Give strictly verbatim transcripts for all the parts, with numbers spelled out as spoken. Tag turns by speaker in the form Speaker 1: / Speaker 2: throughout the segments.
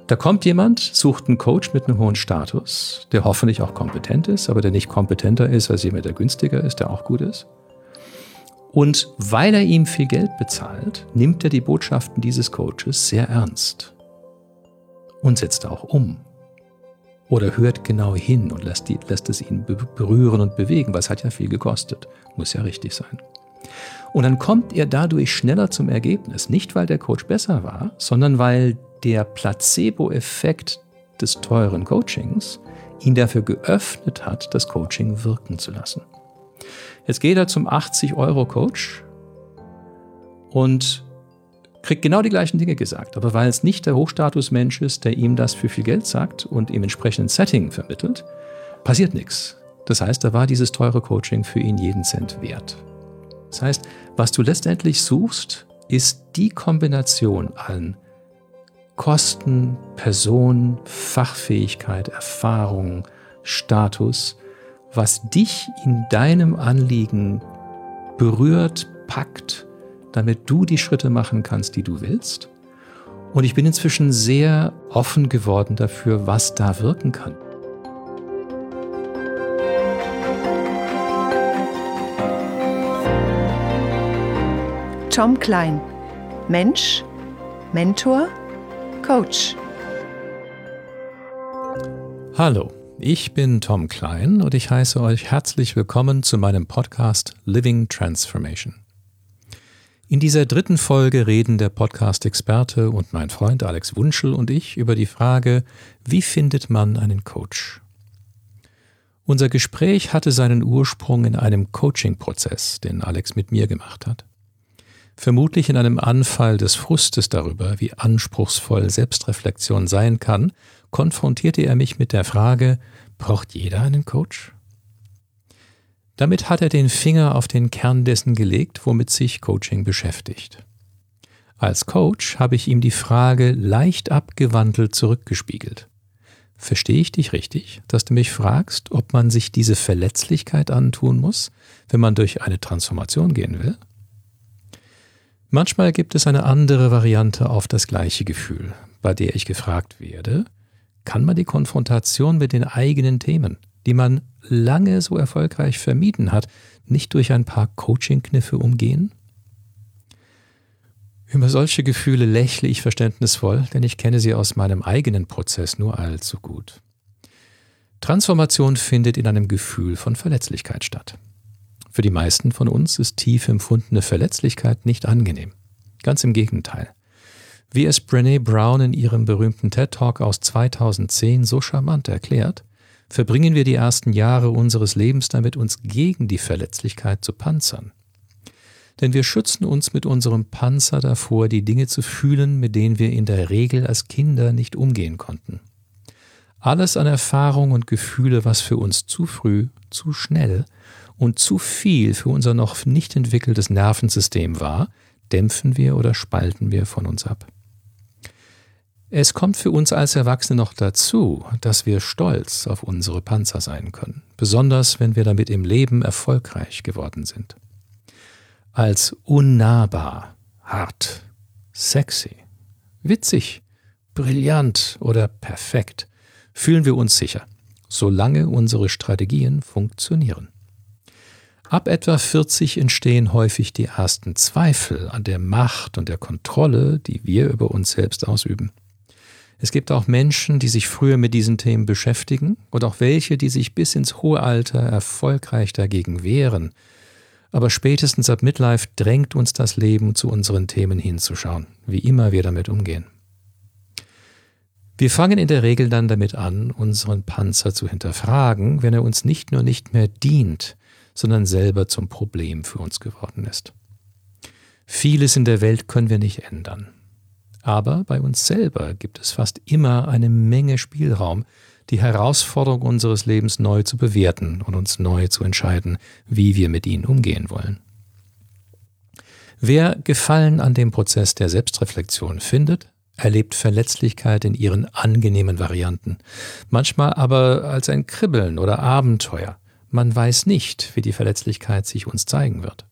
Speaker 1: Da kommt jemand, sucht einen Coach mit einem hohen Status, der hoffentlich auch kompetent ist, aber der nicht kompetenter ist als jemand, der günstiger ist, der auch gut ist. Und weil er ihm viel Geld bezahlt, nimmt er die Botschaften dieses Coaches sehr ernst und setzt auch um. Oder hört genau hin und lässt, die, lässt es ihn berühren und bewegen, weil es hat ja viel gekostet. Muss ja richtig sein. Und dann kommt er dadurch schneller zum Ergebnis. Nicht, weil der Coach besser war, sondern weil der Placebo-Effekt des teuren Coachings ihn dafür geöffnet hat, das Coaching wirken zu lassen. Jetzt geht er zum achtzig-Euro-Coach und kriegt genau die gleichen Dinge gesagt. Aber weil es nicht der Hochstatusmensch ist, der ihm das für viel Geld sagt und ihm entsprechend Setting vermittelt, passiert nichts. Das heißt, da war dieses teure Coaching für ihn jeden Cent wert. Das heißt, was du letztendlich suchst, ist die Kombination an Kosten, Person, Fachfähigkeit, Erfahrung, Status, was dich in deinem Anliegen berührt, packt, damit du die Schritte machen kannst, die du willst. Und ich bin inzwischen sehr offen geworden dafür, was da wirken kann.
Speaker 2: Tom Klein, Mensch, Mentor, Coach.
Speaker 1: Hallo, ich bin Tom Klein und ich heiße euch herzlich willkommen zu meinem Podcast Living Transformation. In dieser dritten Folge reden der Podcast-Experte und mein Freund Alex Wunschel und ich über die Frage, wie findet man einen Coach? Unser Gespräch hatte seinen Ursprung in einem Coaching-Prozess, den Alex mit mir gemacht hat. Vermutlich in einem Anfall des Frustes darüber, wie anspruchsvoll Selbstreflexion sein kann, konfrontierte er mich mit der Frage, braucht jeder einen Coach? Damit hat er den Finger auf den Kern dessen gelegt, womit sich Coaching beschäftigt. Als Coach habe ich ihm die Frage leicht abgewandelt zurückgespiegelt. Verstehe ich dich richtig, dass du mich fragst, ob man sich diese Verletzlichkeit antun muss, wenn man durch eine Transformation gehen will? Manchmal gibt es eine andere Variante auf das gleiche Gefühl, bei der ich gefragt werde, kann man die Konfrontation mit den eigenen Themen, die man lange so erfolgreich vermieden hat, nicht durch ein paar Coaching-Kniffe umgehen? Über solche Gefühle lächle ich verständnisvoll, denn ich kenne sie aus meinem eigenen Prozess nur allzu gut. Transformation findet in einem Gefühl von Verletzlichkeit statt. Für die meisten von uns ist tief empfundene Verletzlichkeit nicht angenehm. Ganz im Gegenteil. Wie es Brené Brown in ihrem berühmten TED-Talk aus zweitausendzehn so charmant erklärt, verbringen wir die ersten Jahre unseres Lebens damit, uns gegen die Verletzlichkeit zu panzern. Denn wir schützen uns mit unserem Panzer davor, die Dinge zu fühlen, mit denen wir in der Regel als Kinder nicht umgehen konnten. Alles an Erfahrung und Gefühle, was für uns zu früh, zu schnell und zu viel für unser noch nicht entwickeltes Nervensystem war, dämpfen wir oder spalten wir von uns ab. Es kommt für uns als Erwachsene noch dazu, dass wir stolz auf unsere Panzer sein können, besonders wenn wir damit im Leben erfolgreich geworden sind. Als unnahbar, hart, sexy, witzig, brillant oder perfekt fühlen wir uns sicher, solange unsere Strategien funktionieren. Ab etwa vierzig entstehen häufig die ersten Zweifel an der Macht und der Kontrolle, die wir über uns selbst ausüben. Es gibt auch Menschen, die sich früher mit diesen Themen beschäftigen und auch welche, die sich bis ins hohe Alter erfolgreich dagegen wehren. Aber spätestens ab Midlife drängt uns das Leben, zu unseren Themen hinzuschauen, wie immer wir damit umgehen. Wir fangen in der Regel dann damit an, unseren Panzer zu hinterfragen, wenn er uns nicht nur nicht mehr dient, sondern selber zum Problem für uns geworden ist. Vieles in der Welt können wir nicht ändern. Aber bei uns selber gibt es fast immer eine Menge Spielraum, die Herausforderung unseres Lebens neu zu bewerten und uns neu zu entscheiden, wie wir mit ihnen umgehen wollen. Wer Gefallen an dem Prozess der Selbstreflexion findet, erlebt Verletzlichkeit in ihren angenehmen Varianten, manchmal aber als ein Kribbeln oder Abenteuer. Man weiß nicht, wie die Verletzlichkeit sich uns zeigen wird.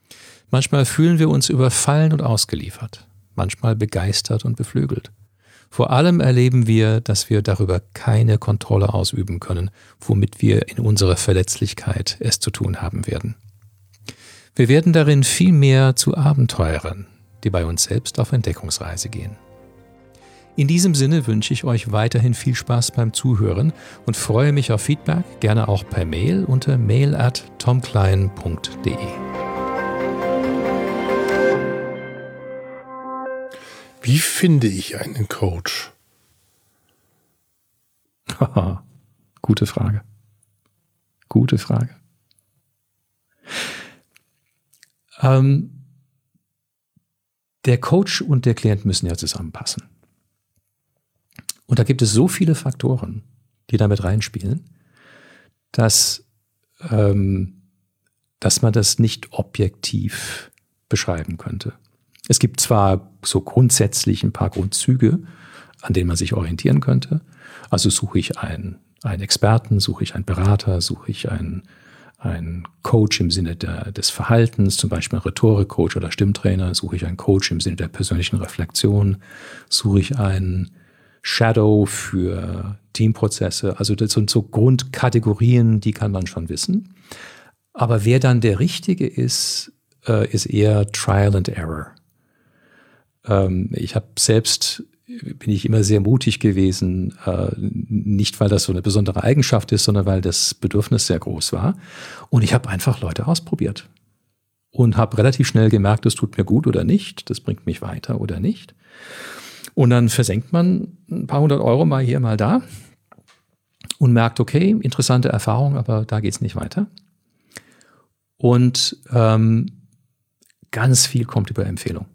Speaker 1: Manchmal fühlen wir uns überfallen und ausgeliefert, manchmal begeistert und beflügelt. Vor allem erleben wir, dass wir darüber keine Kontrolle ausüben können, womit wir in unserer Verletzlichkeit es zu tun haben werden. Wir werden darin viel mehr zu Abenteurern, die bei uns selbst auf Entdeckungsreise gehen. In diesem Sinne wünsche ich euch weiterhin viel Spaß beim Zuhören und freue mich auf Feedback, gerne auch per Mail unter mail at tomklein punkt de.
Speaker 3: Wie finde ich einen Coach?
Speaker 1: Gute Frage. Gute Frage. Ähm, der Coach und der Klient müssen ja zusammenpassen. Und da gibt es so viele Faktoren, die damit reinspielen, dass, ähm, dass man das nicht objektiv beschreiben könnte. Es gibt zwar so grundsätzlich ein paar Grundzüge, an denen man sich orientieren könnte. Also suche ich einen, einen Experten, suche ich einen Berater, suche ich einen, einen Coach im Sinne der, des Verhaltens, zum Beispiel einen Rhetorik-Coach oder Stimmtrainer, suche ich einen Coach im Sinne der persönlichen Reflexion, suche ich einen Shadow für Teamprozesse. Also das sind so Grundkategorien, die kann man schon wissen. Aber wer dann der Richtige ist, äh, ist eher Trial and Error. Ähm, ich habe selbst, bin ich immer sehr mutig gewesen, äh, nicht weil das so eine besondere Eigenschaft ist, sondern weil das Bedürfnis sehr groß war. Und ich habe einfach Leute ausprobiert und habe relativ schnell gemerkt, das tut mir gut oder nicht, das bringt mich weiter oder nicht. Und dann versenkt man ein paar hundert Euro mal hier, mal da und merkt, okay, interessante Erfahrung, aber da geht's nicht weiter. Und ähm, ganz viel kommt über Empfehlung.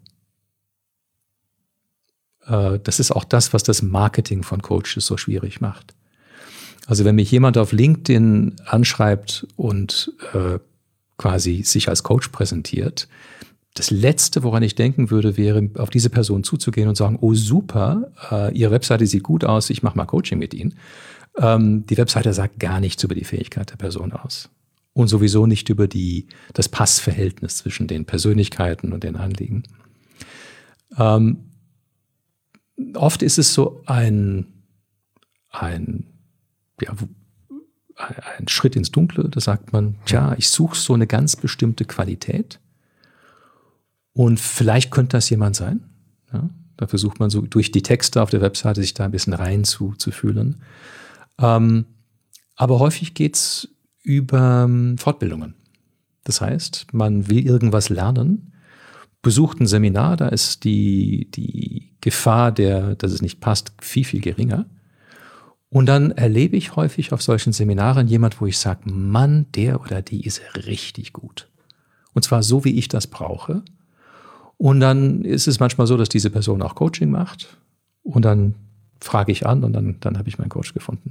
Speaker 1: Äh, das ist auch das, was das Marketing von Coaches so schwierig macht. Also wenn mich jemand auf LinkedIn anschreibt und äh, quasi sich als Coach präsentiert, das Letzte, woran ich denken würde, wäre, auf diese Person zuzugehen und sagen, oh super, äh, Ihre Webseite sieht gut aus, ich mache mal Coaching mit Ihnen. Ähm, die Webseite sagt gar nichts über die Fähigkeit der Person aus. Und sowieso nicht über die, das Passverhältnis zwischen den Persönlichkeiten und den Anliegen. Ähm, oft ist es so ein, ein, ja, ein Schritt ins Dunkle, da sagt man, tja, ich suche so eine ganz bestimmte Qualität. Und vielleicht könnte das jemand sein. Ja, da versucht man so durch die Texte auf der Webseite sich da ein bisschen rein zu, zu fühlen. Ähm, aber häufig geht's über ähm, Fortbildungen. Das heißt, man will irgendwas lernen, besucht ein Seminar, da ist die, die Gefahr, der, dass es nicht passt, viel, viel geringer. Und dann erlebe ich häufig auf solchen Seminaren jemand, wo ich sage, Mann, der oder die ist richtig gut. Und zwar so, wie ich das brauche. Und dann ist es manchmal so, dass diese Person auch Coaching macht. Und dann frage ich an und dann, dann habe ich meinen Coach gefunden.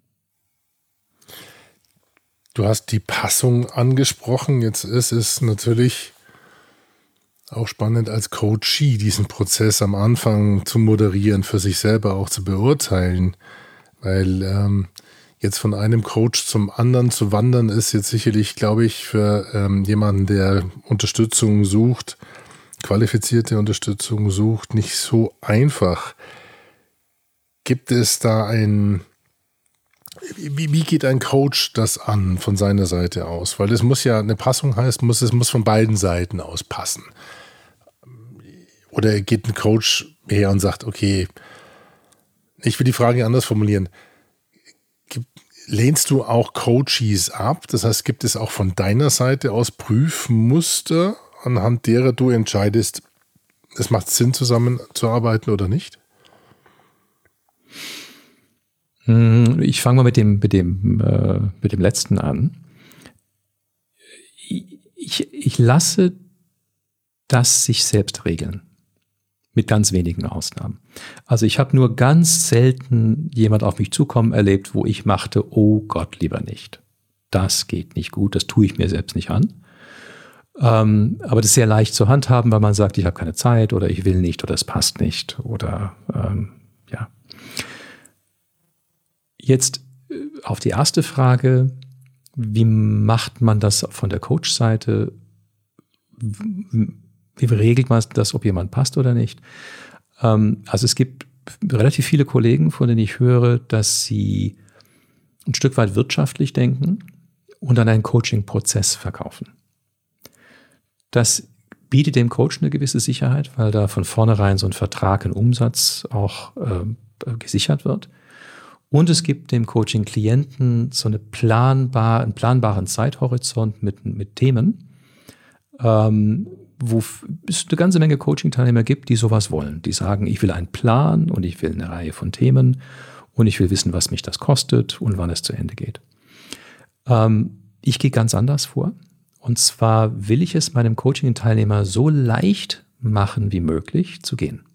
Speaker 3: Du hast die Passung angesprochen. Jetzt ist es natürlich auch spannend, als Coachee diesen Prozess am Anfang zu moderieren, für sich selber auch zu beurteilen. Weil ähm, jetzt von einem Coach zum anderen zu wandern, ist jetzt sicherlich, glaube ich, für ähm, jemanden, der Unterstützung sucht, qualifizierte Unterstützung sucht, nicht so einfach. Gibt es da ein, wie, wie geht ein Coach das an von seiner Seite aus? Weil das muss ja, eine Passung heißt, muss, es muss von beiden Seiten aus passen. Oder geht ein Coach her und sagt, okay, ich will die Frage anders formulieren. Gibt, lehnst du auch Coaches ab? Das heißt, gibt es auch von deiner Seite aus Prüfmuster, anhand derer du entscheidest, es macht Sinn, zusammenzuarbeiten oder nicht?
Speaker 1: Ich fange mal mit dem, mit dem, äh, mit dem letzten an. Ich, ich lasse das sich selbst regeln. Mit ganz wenigen Ausnahmen. Also ich habe nur ganz selten jemand auf mich zukommen erlebt, wo ich machte, oh Gott, lieber nicht. Das geht nicht gut, das tue ich mir selbst nicht an. Ähm, aber das ist sehr leicht zu handhaben, weil man sagt, ich habe keine Zeit oder ich will nicht oder es passt nicht oder ähm, ja. Jetzt auf die erste Frage, wie macht man das von der Coach-Seite? Wie regelt man das, ob jemand passt oder nicht? Ähm, also es gibt relativ viele Kollegen, von denen ich höre, dass sie ein Stück weit wirtschaftlich denken und dann einen Coaching-Prozess verkaufen. Das bietet dem Coach eine gewisse Sicherheit, weil da von vornherein so ein Vertrag, ein Umsatz auch äh, gesichert wird. Und es gibt dem Coaching-Klienten so eine planbar, einen planbaren Zeithorizont mit, mit Themen, ähm, wo es eine ganze Menge Coaching-Teilnehmer gibt, die sowas wollen. Die sagen, ich will einen Plan und ich will eine Reihe von Themen und ich will wissen, was mich das kostet und wann es zu Ende geht. Ähm, ich gehe ganz anders vor. Und zwar will ich es meinem Coaching-Teilnehmer so leicht machen wie möglich zu gehen.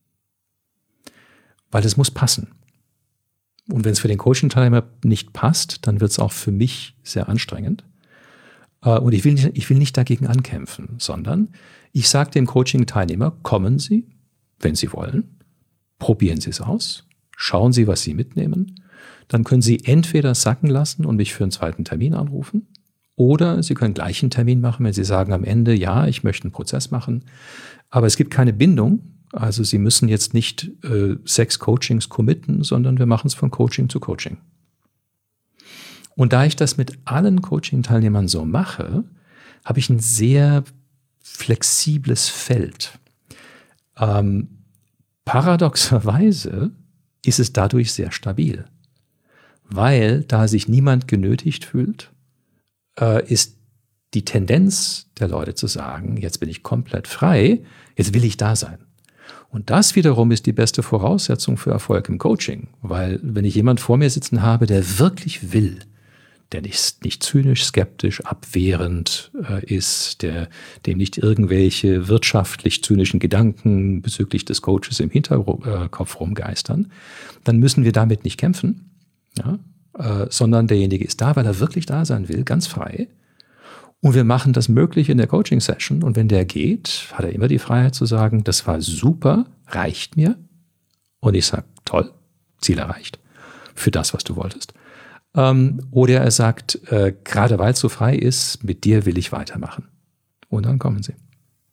Speaker 1: Weil es muss passen. Und wenn es für den Coaching-Teilnehmer nicht passt, dann wird es auch für mich sehr anstrengend. Und ich will nicht, ich will nicht dagegen ankämpfen, sondern ich sage dem Coaching-Teilnehmer, kommen Sie, wenn Sie wollen, probieren Sie es aus, schauen Sie, was Sie mitnehmen. Dann können Sie entweder sacken lassen und mich für einen zweiten Termin anrufen, oder Sie können gleich einen Termin machen, wenn Sie sagen am Ende, ja, ich möchte einen Prozess machen, aber es gibt keine Bindung. Also Sie müssen jetzt nicht äh, sechs Coachings committen, sondern wir machen es von Coaching zu Coaching. Und da ich das mit allen Coaching-Teilnehmern so mache, habe ich ein sehr flexibles Feld. Ähm, paradoxerweise ist es dadurch sehr stabil, weil da sich niemand genötigt fühlt, äh, ist die Tendenz der Leute zu sagen, jetzt bin ich komplett frei, jetzt will ich da sein. Und das wiederum ist die beste Voraussetzung für Erfolg im Coaching, weil wenn ich jemanden vor mir sitzen habe, der wirklich will, der nicht, nicht zynisch, skeptisch, abwehrend äh, ist, der, dem nicht irgendwelche wirtschaftlich zynischen Gedanken bezüglich des Coaches im Hinterkopf rumgeistern, dann müssen wir damit nicht kämpfen, ja, äh, sondern derjenige ist da, weil er wirklich da sein will, ganz frei. Und wir machen das möglich in der Coaching-Session. Und wenn der geht, hat er immer die Freiheit zu sagen, das war super, reicht mir. Und ich sage, toll, Ziel erreicht für das, was du wolltest. Ähm, oder er sagt, äh, gerade weil es so frei ist, mit dir will ich weitermachen. Und dann kommen sie.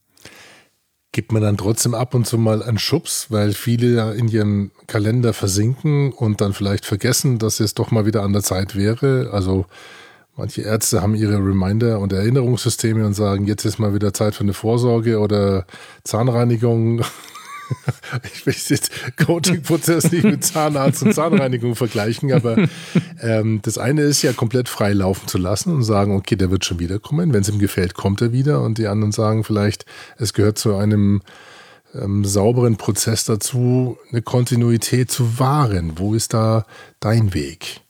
Speaker 3: Gibt man dann trotzdem ab und zu mal einen Schubs, weil viele ja in ihren Kalender versinken und dann vielleicht vergessen, dass es doch mal wieder an der Zeit wäre? Also manche Ärzte haben ihre Reminder- und Erinnerungssysteme und sagen, jetzt ist mal wieder Zeit für eine Vorsorge oder Zahnreinigung. Ich will jetzt Coaching-Prozess nicht mit Zahnarzt und Zahnreinigung vergleichen, aber ähm, das eine ist ja komplett frei laufen zu lassen und sagen, okay, der wird schon wiederkommen. Wenn es ihm gefällt, kommt er wieder. Und die anderen sagen vielleicht, es gehört zu einem ähm, sauberen Prozess dazu, eine Kontinuität zu wahren. Wo ist da dein Weg?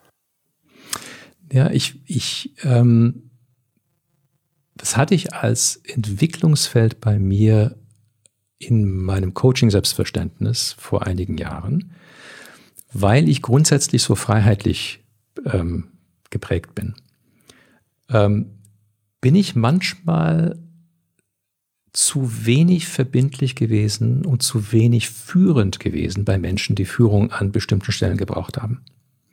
Speaker 1: Ja, ich, ich, ähm, das hatte ich als Entwicklungsfeld bei mir in meinem Coaching-Selbstverständnis vor einigen Jahren, weil ich grundsätzlich so freiheitlich ähm, geprägt bin. Ähm, bin ich manchmal zu wenig verbindlich gewesen und zu wenig führend gewesen bei Menschen, die Führung an bestimmten Stellen gebraucht haben.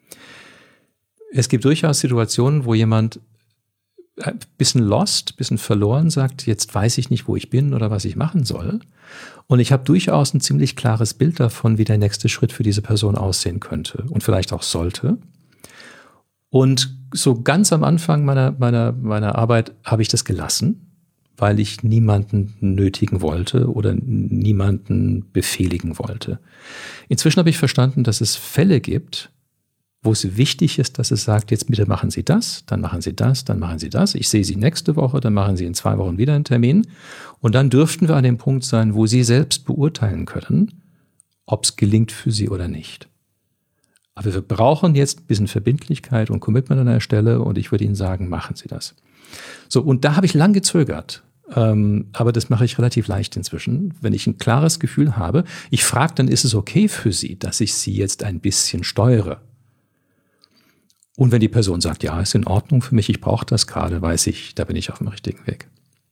Speaker 1: Es gibt durchaus Situationen, wo jemand ein bisschen lost, ein bisschen verloren sagt, jetzt weiß ich nicht, wo ich bin oder was ich machen soll. Und ich habe durchaus ein ziemlich klares Bild davon, wie der nächste Schritt für diese Person aussehen könnte und vielleicht auch sollte. Und so ganz am Anfang meiner, meiner, meiner Arbeit habe ich das gelassen, weil ich niemanden nötigen wollte oder niemanden befehligen wollte. Inzwischen habe ich verstanden, dass es Fälle gibt, wo es wichtig ist, dass es sagt, jetzt bitte machen Sie das, dann machen Sie das, dann machen Sie das. Ich sehe Sie nächste Woche, dann machen Sie in zwei Wochen wieder einen Termin. Und dann dürften wir an dem Punkt sein, wo Sie selbst beurteilen können, ob es gelingt für Sie oder nicht. Aber wir brauchen jetzt ein bisschen Verbindlichkeit und Commitment an der Stelle und ich würde Ihnen sagen, machen Sie das. So, und da habe ich lang gezögert. Ähm, aber das mache ich relativ leicht inzwischen. Wenn ich ein klares Gefühl habe, ich frage, dann ist es okay für Sie, dass ich Sie jetzt ein bisschen steuere. Und wenn die Person sagt, ja, ist in Ordnung für mich, ich brauche das gerade, weiß ich, da bin ich auf dem richtigen Weg.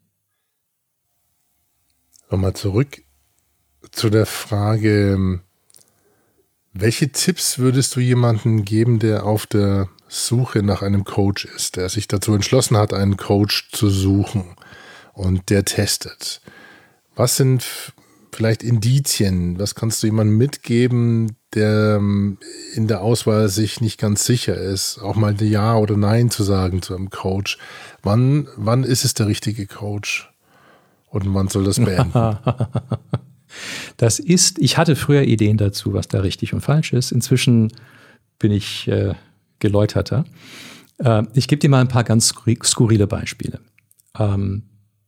Speaker 3: Nochmal zurück zu der Frage, welche Tipps würdest du jemandem geben, der auf der Suche nach einem Coach ist, der sich dazu entschlossen hat, einen Coach zu suchen und der testet? Was sind vielleicht Indizien? Was kannst du jemandem mitgeben, der in der Auswahl sich nicht ganz sicher ist, auch mal Ja oder Nein zu sagen zu einem Coach? Wann, wann ist es der richtige Coach? Und wann soll das beenden?
Speaker 1: Das ist, ich hatte früher Ideen dazu, was da richtig und falsch ist. Inzwischen bin ich äh, geläuterter. Äh, ich gebe dir mal ein paar ganz skurrile Beispiele. Ähm,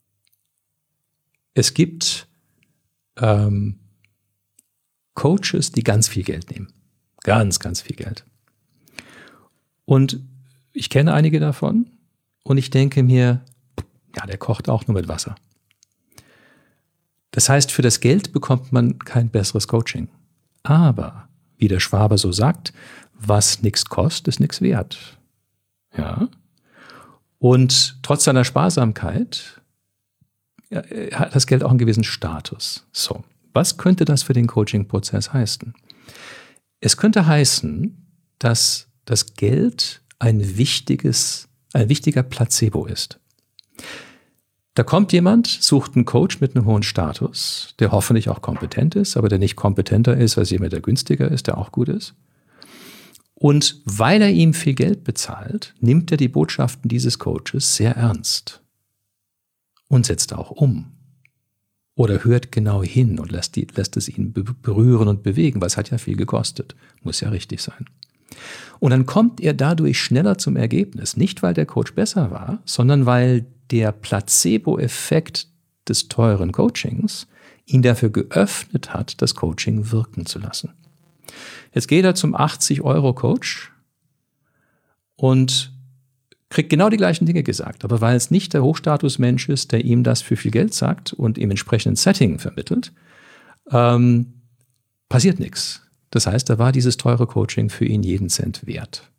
Speaker 1: es gibt ähm, Coaches, die ganz viel Geld nehmen. Ganz, ganz viel Geld. Und ich kenne einige davon und ich denke mir, ja, der kocht auch nur mit Wasser. Das heißt, für das Geld bekommt man kein besseres Coaching. Aber, wie der Schwabe so sagt, was nichts kostet, ist nichts wert. Ja. Und trotz seiner Sparsamkeit ja, hat das Geld auch einen gewissen Status. So, was könnte das für den Coaching-Prozess heißen? Es könnte heißen, dass das Geld ein wichtiges, ein wichtiger Placebo ist. Da kommt jemand, sucht einen Coach mit einem hohen Status, der hoffentlich auch kompetent ist, aber der nicht kompetenter ist, als jemand, der günstiger ist, der auch gut ist. Und weil er ihm viel Geld bezahlt, nimmt er die Botschaften dieses Coaches sehr ernst und setzt auch um. Oder hört genau hin und lässt, die, lässt es ihn berühren und bewegen, weil es hat ja viel gekostet. Muss ja richtig sein. Und dann kommt er dadurch schneller zum Ergebnis. Nicht, weil der Coach besser war, sondern weil der Placebo-Effekt des teuren Coachings ihn dafür geöffnet hat, das Coaching wirken zu lassen. Jetzt geht er zum achtzig-Euro-Coach und kriegt genau die gleichen Dinge gesagt. Aber weil es nicht der Hochstatusmensch ist, der ihm das für viel Geld sagt und im entsprechenden Setting vermittelt, ähm, passiert nichts. Das heißt, da war dieses teure Coaching für ihn jeden Cent wert.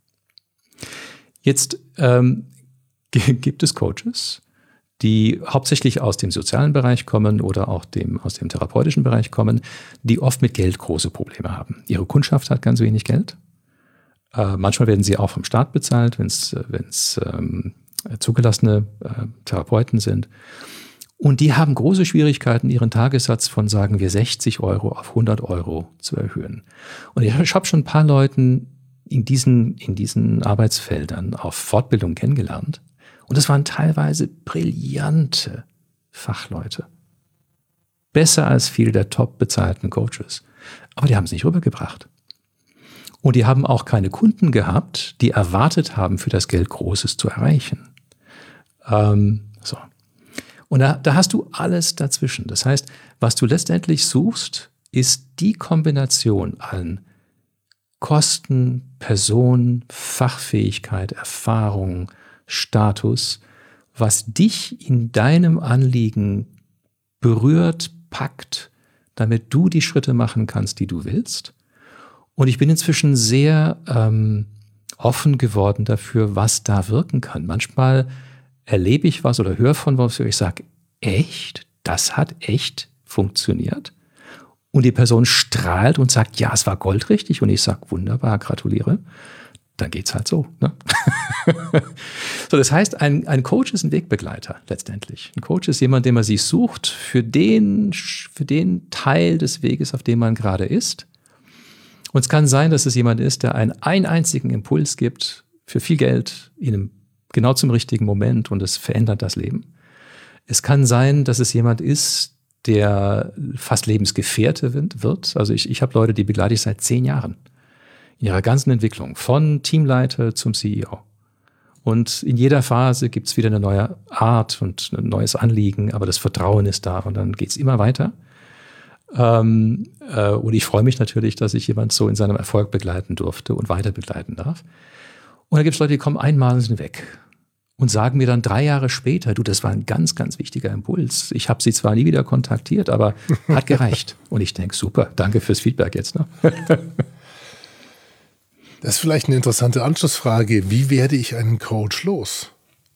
Speaker 1: Jetzt ähm, gibt es Coaches, die hauptsächlich aus dem sozialen Bereich kommen oder auch dem, aus dem therapeutischen Bereich kommen, die oft mit Geld große Probleme haben. Ihre Kundschaft hat ganz wenig Geld. Äh, manchmal werden sie auch vom Staat bezahlt, wenn es ähm, zugelassene äh, Therapeuten sind. Und die haben große Schwierigkeiten, ihren Tagessatz von, sagen wir, sechzig Euro auf hundert Euro zu erhöhen. Und ich, ich habe schon ein paar Leuten in diesen, in diesen Arbeitsfeldern auf Fortbildung kennengelernt. Und das waren teilweise brillante Fachleute. Besser als viele der top bezahlten Coaches. Aber die haben es nicht rübergebracht. Und die haben auch keine Kunden gehabt, die erwartet haben, für das Geld Großes zu erreichen. Ähm, so. Und da, da hast du alles dazwischen. Das heißt, was du letztendlich suchst, ist die Kombination an Kosten, Person, Fachfähigkeit, Erfahrung, Status, was dich in deinem Anliegen berührt, packt, damit du die Schritte machen kannst, die du willst. Und ich bin inzwischen sehr ähm, offen geworden dafür, was da wirken kann. Manchmal erlebe ich was oder höre von was, wo ich sage, echt? Das hat echt funktioniert? Und die Person strahlt und sagt, ja, es war goldrichtig. Und ich sage, wunderbar, gratuliere. Dann geht's halt so. Ne? So, das heißt, ein, ein Coach ist ein Wegbegleiter letztendlich. Ein Coach ist jemand, den man sich sucht für den, für den Teil des Weges, auf dem man gerade ist. Und es kann sein, dass es jemand ist, der einen, einen einzigen Impuls gibt für viel Geld, in einem, genau zum richtigen Moment, und es verändert das Leben. Es kann sein, dass es jemand ist, der fast Lebensgefährte wird. Also ich, ich habe Leute, die begleite ich seit zehn Jahren. In ihrer ganzen Entwicklung, von Teamleiter zum C E O. Und in jeder Phase gibt es wieder eine neue Art und ein neues Anliegen, aber das Vertrauen ist da und dann geht es immer weiter. Ähm, äh, und ich freue mich natürlich, dass ich jemand so in seinem Erfolg begleiten durfte und weiter begleiten darf. Und da gibt es Leute, die kommen einmal und sind weg und sagen mir dann drei Jahre später, du, das war ein ganz, ganz wichtiger Impuls. Ich habe sie zwar nie wieder kontaktiert, aber hat gereicht. Und ich denke, super, danke fürs Feedback jetzt. Ne?
Speaker 3: Das ist vielleicht eine interessante Anschlussfrage. Wie werde ich einen Coach los?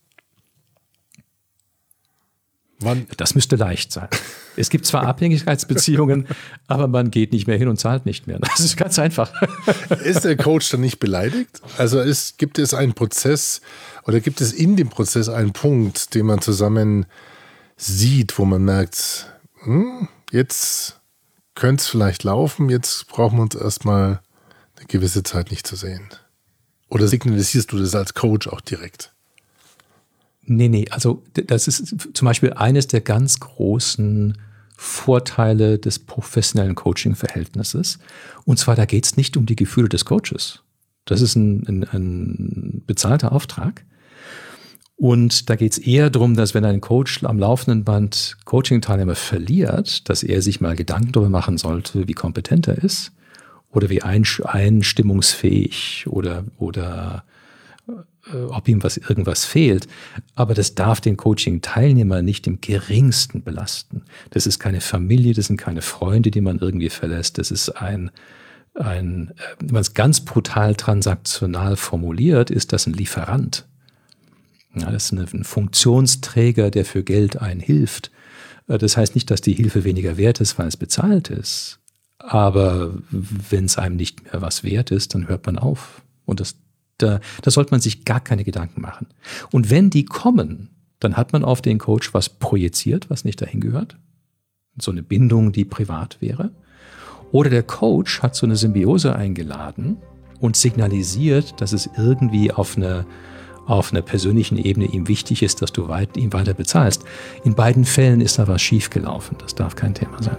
Speaker 3: Wann?
Speaker 1: Das müsste leicht sein. Es gibt zwar Abhängigkeitsbeziehungen, aber man geht nicht mehr hin und zahlt nicht mehr. Das ist ganz einfach.
Speaker 3: Ist der Coach dann nicht beleidigt? Also ist, gibt es einen Prozess oder gibt es in dem Prozess einen Punkt, den man zusammen sieht, wo man merkt, hm, jetzt könnte es vielleicht laufen, jetzt brauchen wir uns erstmal eine gewisse Zeit nicht zu sehen. Oder signalisierst du das als Coach auch direkt?
Speaker 1: Nee, nee, also das ist zum Beispiel eines der ganz großen Vorteile des professionellen Coaching-Verhältnisses. Und zwar, da geht es nicht um die Gefühle des Coaches. Das ist ein, ein, ein bezahlter Auftrag. Und da geht es eher darum, dass wenn ein Coach am laufenden Band Coaching-Teilnehmer verliert, dass er sich mal Gedanken darüber machen sollte, wie kompetent er ist oder wie einstimmungsfähig oder, oder äh, ob ihm was, irgendwas fehlt. Aber das darf den Coaching-Teilnehmer nicht im geringsten belasten. Das ist keine Familie, das sind keine Freunde, die man irgendwie verlässt. Das ist ein, ein wenn man es ganz brutal transaktional formuliert, ist das ein Lieferant. Ja, das ist ein Funktionsträger, der für Geld einen hilft. Das heißt nicht, dass die Hilfe weniger wert ist, weil es bezahlt ist. Aber wenn es einem nicht mehr was wert ist, dann hört man auf. Und das, da, da sollte man sich gar keine Gedanken machen. Und wenn die kommen, dann hat man auf den Coach was projiziert, was nicht dahin gehört. So eine Bindung, die privat wäre. Oder der Coach hat so eine Symbiose eingeladen und signalisiert, dass es irgendwie auf eine auf einer persönlichen Ebene ihm wichtig ist, dass du weit, ihm weiter bezahlst. In beiden Fällen ist da was schiefgelaufen. Das darf kein Thema sein.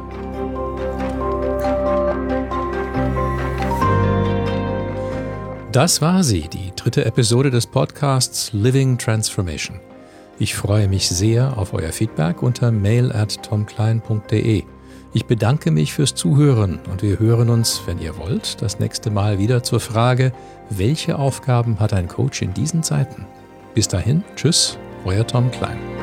Speaker 1: Das war sie, die dritte Episode des Podcasts Living Transformation. Ich freue mich sehr auf euer Feedback unter mail at tomklein punkt de. Ich bedanke mich fürs Zuhören und wir hören uns, wenn ihr wollt, das nächste Mal wieder zur Frage, welche Aufgaben hat ein Coach in diesen Zeiten? Bis dahin, tschüss, euer Tom Klein.